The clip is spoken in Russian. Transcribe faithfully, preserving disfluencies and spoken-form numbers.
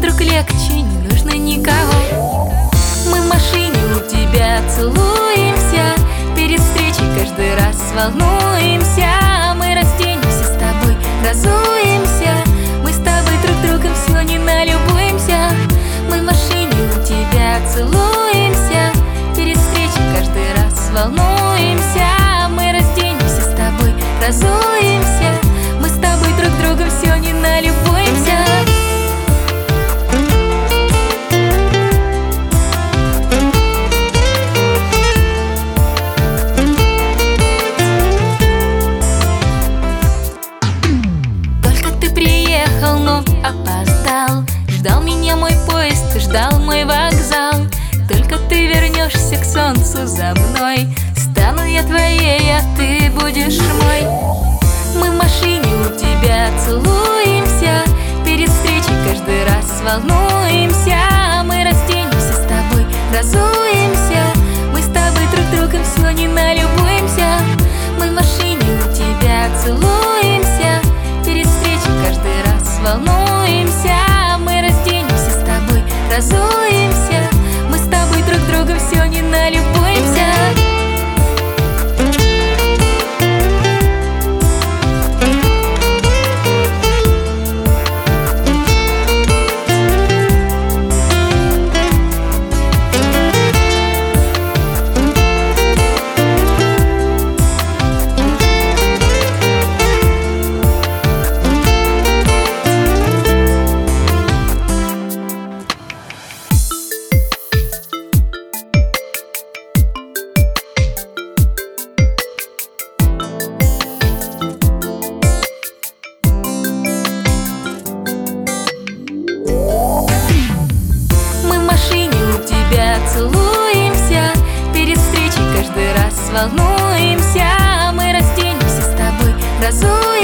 вдруг легче, не нужно никого. Мы в машине у тебя целуемся, перед встречей каждый раз волнуемся. Мы разденемся с тобой, разуемся, мы с тобой друг другом все не налюбуемся. Мы в машине у тебя целуемся, перед встречей каждый раз волнуемся. Мы разденемся с тобой, разуемся, мы с тобой друг другом все не налюбуемся. Но опоздал, ждал меня мой поезд, ждал мой вокзал. Только ты вернешься к солнцу за мной, стану я твоей, а ты будешь мой. Мы в машине у тебя целуемся, перед встречей каждый раз волнуемся. Мы разденемся с тобой, разуемся, мы с тобой друг другом все не налюбуемся. Мы в машине у тебя целуемся, перед встречей каждый раз волнуемся. Мы разденемся с тобой, разуемся, мы с тобой друг другом все не налюбуемся. Целуемся, перед встречей каждый раз волнуемся. Мы разденемся с тобой, разуемся.